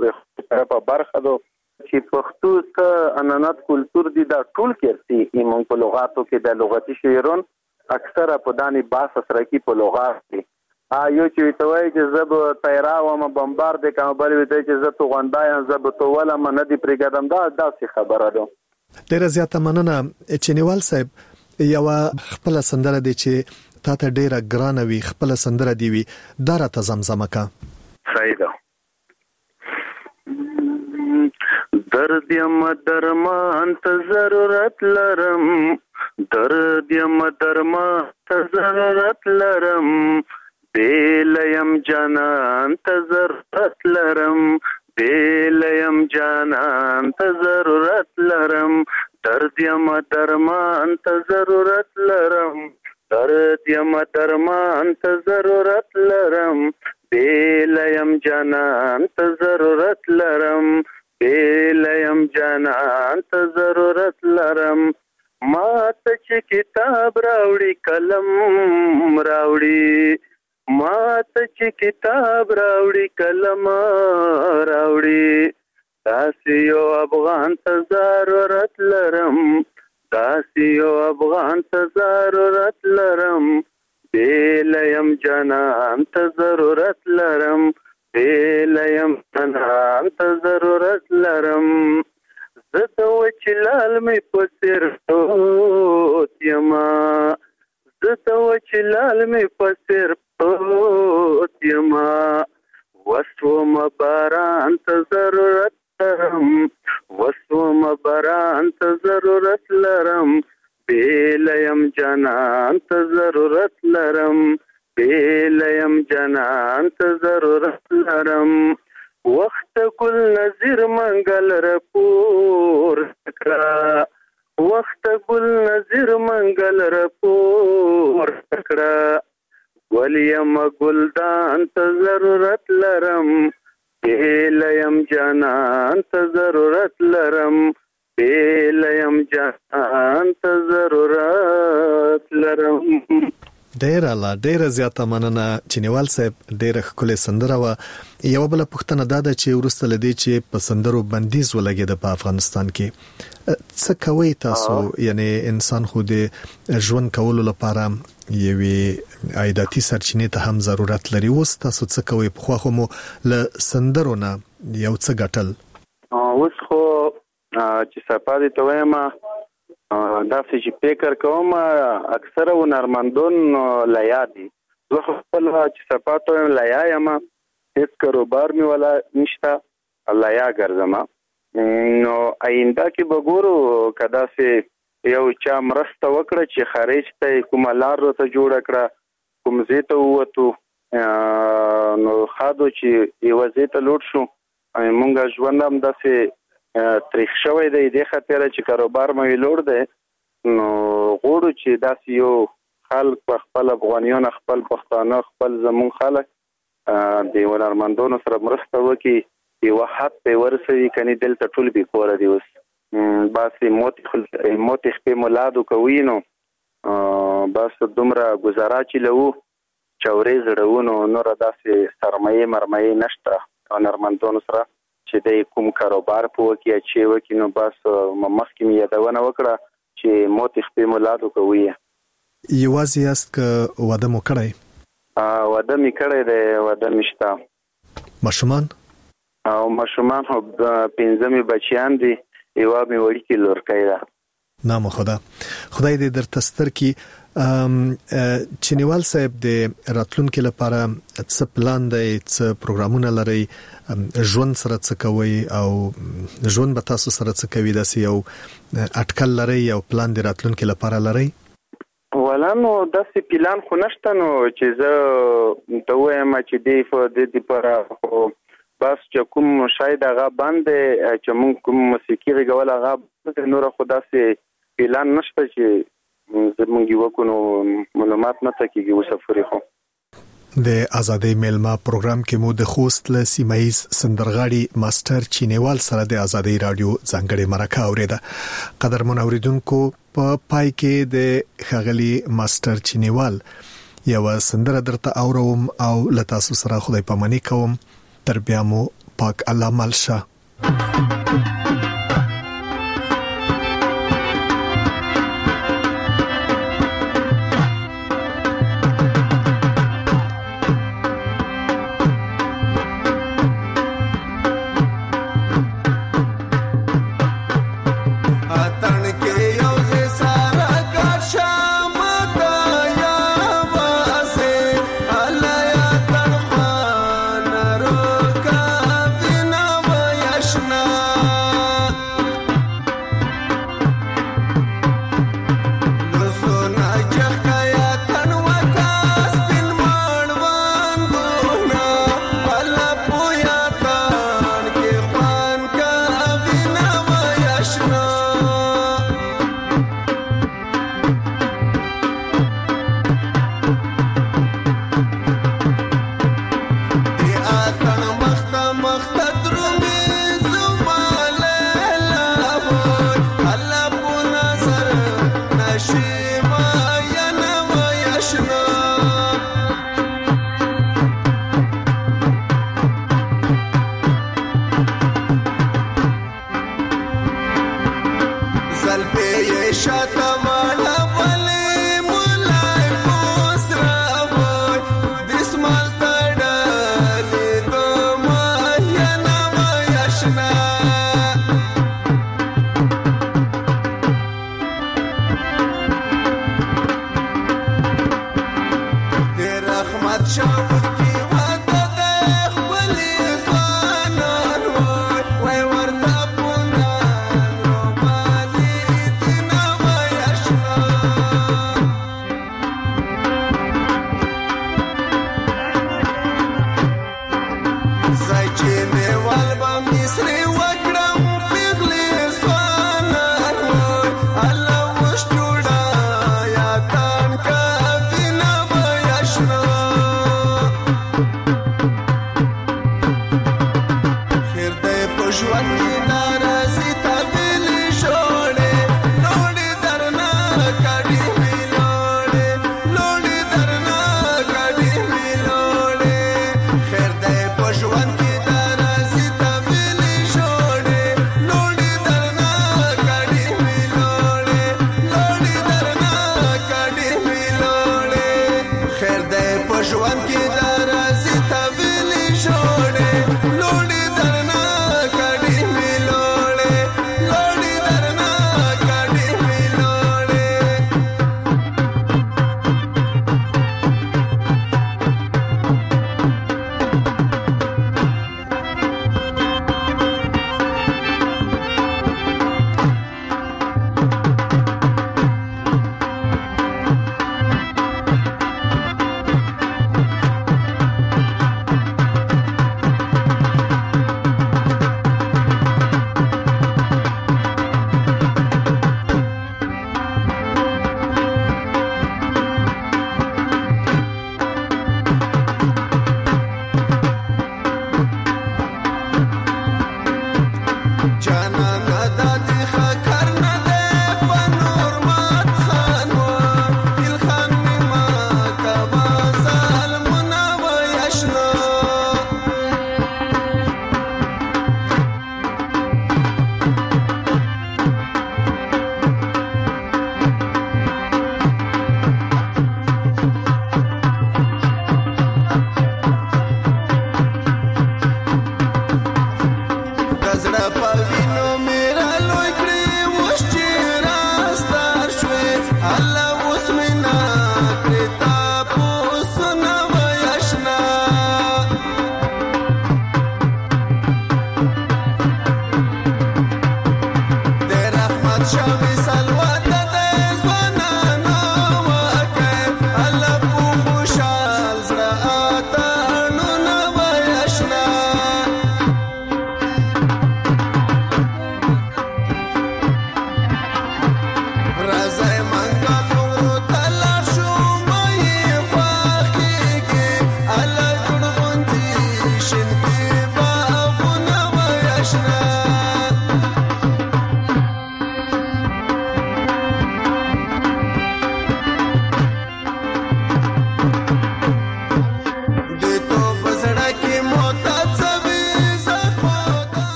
پر برخه دو چې پښتو ته انانات کلچر دي، دا ټول کېرسي ایمون په لغاتو کې د لغتي شعرون اکثره په دانی باس سره کې په لغات کې یو چې توای چې زب تیرا و ما بمبار د کوم بل وي چې زه تو غوندایم زب تو ولا من دي پرګدم دا څه خبره ده. ډیره زیاته مننه چینیوال صاحب. یو خپل سندره دي چې تاسو ډیره ګرانه وي، خپل سندره دی وي دا را ته زمزمه کا. صحیح ده. درد یم درمان ته ضرورت لرم، درد یم درمان ته ضرورت لرم، بیل یم جانان ته ضرورت لرم، بیل یم جانان ته ضرورت لرم، درد یم درمان ته ضرورت لرم، درد یم درمان ته ضرورت لرم، بیل یم جانان ته ضرورت لرم، بیلیم جانان ته ضرورت لرم. ما ته چې کتاب راوړي قلم راوړي، ما ته چې کتاب راوړي قلم راوړي، داسې یو افغان ته ضرورت لرم، داسې یو افغان ته ضرورت لرم، بیلیم جانان ته ضرورت لرم، بیلیم جانان ته ضرورت لرم. زه وچلال می پسر پروت یما زه وچلال می پسر پروت یما وسوم باران ته ضرورت لرم وسوم باران ته ضرورت لرم بیلیم جانان ته ضرورت لرم بیلیم جانان ته ضرورت لرم وخت ګل نظیر منګل رپور کړه وخت ګل نظیر منګل رپور کړه ولیم ګلدان ته ضرورت لرم بیلیم جانان ته ضرورت لرم بیلیم جانان ته ضرورت لرم. ډیره زیاته مننه چینیوال صاحب ډیره ښکلې سندره و. یو بل پوښتنه دا ده چې ورسته لدی چې په سندرو بندیز ولګید په افغانستان کې څه کوي تاسو یعنی انسان خو د ژوند کولو لپاره یوې عایداتي سرچینې ته هم ضرورت لري. اوس تاسو څه کوي؟ په خو مو له سندرو نه یو څه ګټل؟ اوس خو چې سپادې ته وایم دا چې فکر کوم اکثره هنرمندون لیا دي. زه خپل چې سپاتو لیا یم هیڅ کاروبار می ولا نشته لیا ګرځم. نو آینده کې بګورو کدا سه یو چا مرسته وکړه چې خارج ته کوم لار ته جوړ کړه کوم زیته وته نو خادو چې یو زیته لوټ شو مونږ ژوند هم داسې تاریخ شوی دی د خاطر چې کاروبار مې لوړ دی. نو غوړو چې داسې یو خلک خپل افغانیان خپل پښتانه خپل زمون خلک د هنرمندانو سره مرسته وکړي یو حد په ورسوي کني دلته ټول به کور دی. اوس باسي موت په مولادو کوي نو بس دومره گزاره چې لو چورې زړونو نور داسې سرمایه مرمایه نشته هنرمندانو سره چې د کوم کاروبار په وکي چې وکي نو بس مخکې مې یادونه وکړه چې موت په مولادو کوي. یوازې یاست که واده مو کړی؟ واده مې کړی دی واده مشته. ماشومان؟ او ماشومان خو 15 بچیان دي یو مې وړي کې لورکۍ ده. نام خدای دې درته ستر کړي. چینیوال صاحب د راتلونکو لپاره څه پلان دی څه پروګرامونه لري ژوند سره څه کوي او ژوند به تاسو سره څه کوي داسې یو اټکل لري یو پلان د راتلونکو لپاره لري؟ ولانو داسې پلان خو نشته نو چې زه ته وایم چې دی په دې لپاره بس چې کوم شاید هغه باندې چې موږ کوم موسیقي غوړل هغه نور خو داسې پلان نشته چې زمونږ یو کو معلومات نه تکیږي وسفرې خو. د ازادۍ میلمه پروګرام کې مو د خوست له سیمایز سندرغاړي ماستر چینیوال سره د ازادۍ رادیو ځانګړي مرکه اوریده. قدرمن اوریدونکو په پای کې د خغلی ماستر چینیوال یو سندره درته اوروم او لتاسو سره خدای پاماني کوم. تر بیا مو پاک الله مالشه. Krishna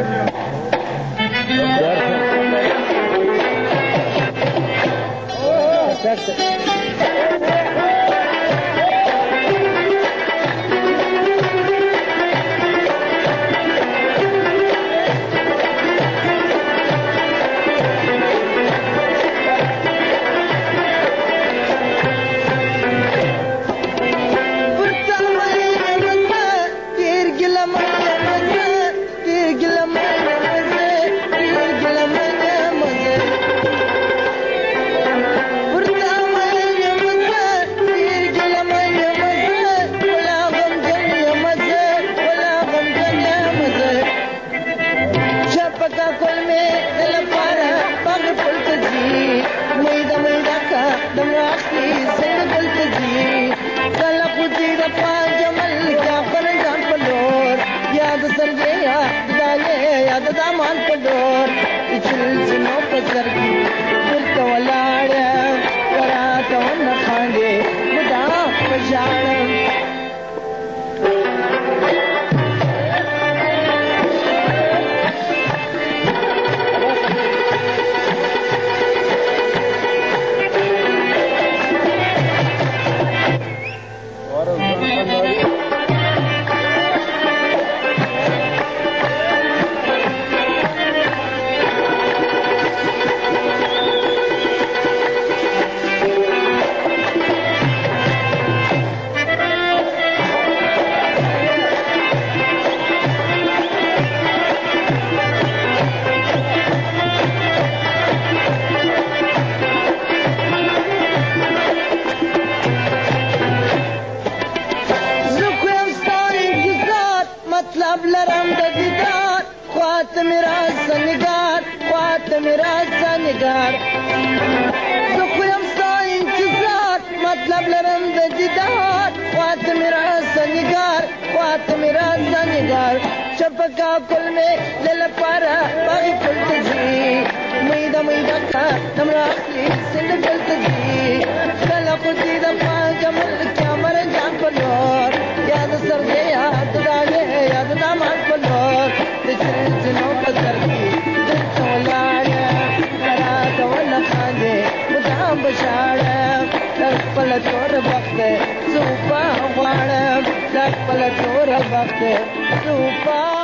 Super